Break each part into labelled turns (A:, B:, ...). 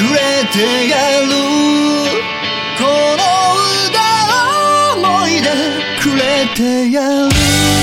A: くれてやるこの歌思い出くれてやる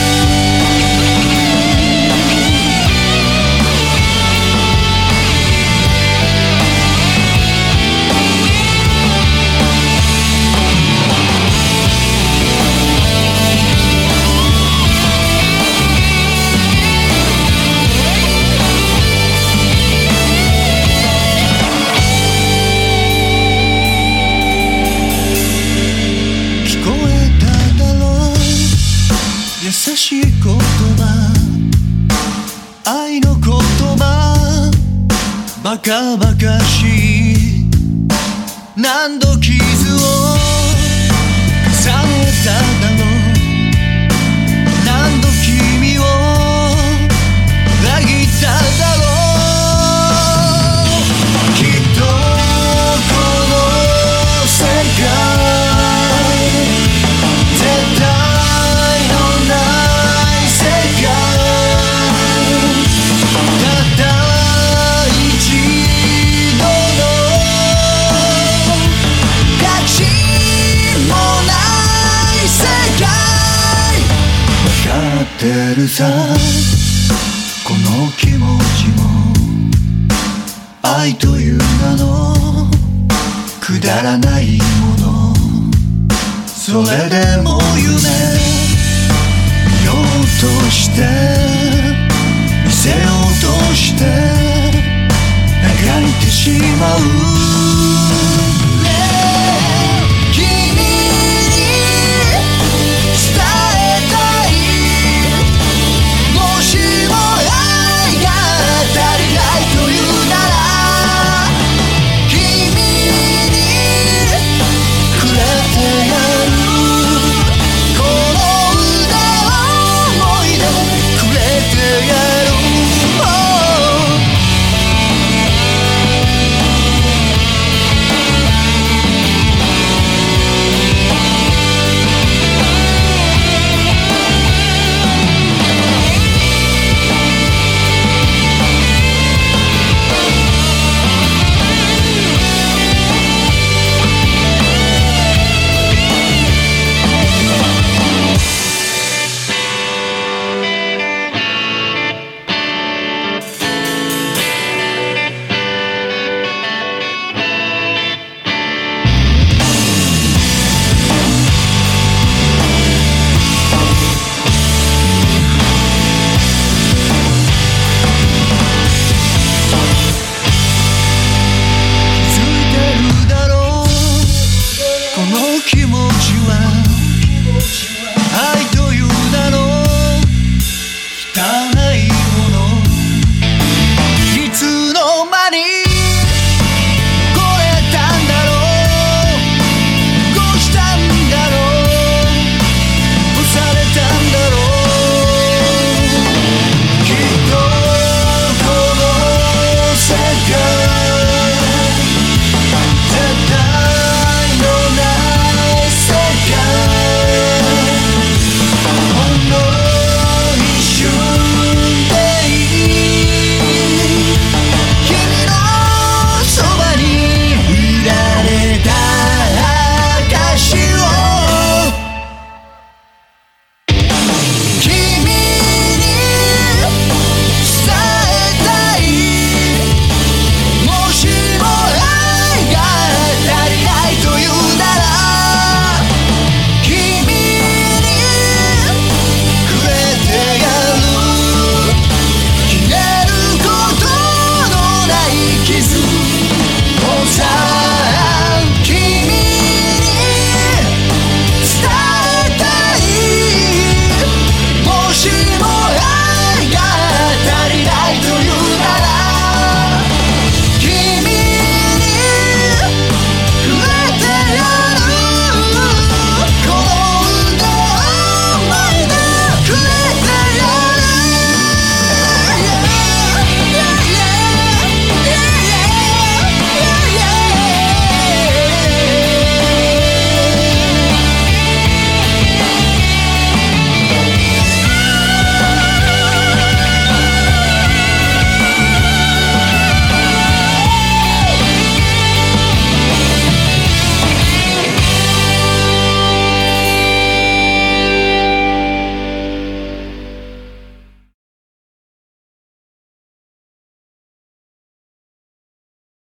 A: 優しい言葉愛の言葉バカバカしい何度傷を重ねただろう何度君を裏切っただろうきっとこの世界絶対てるさこの気持ちも愛という名のくだらないものそれでも夢見ようとして見せようとして描いてしまう気持ちは愛という名の汚いものいつの間にこれたんだろうどうしたんだろう干されたんだろうきっとこの世界消えることのない傷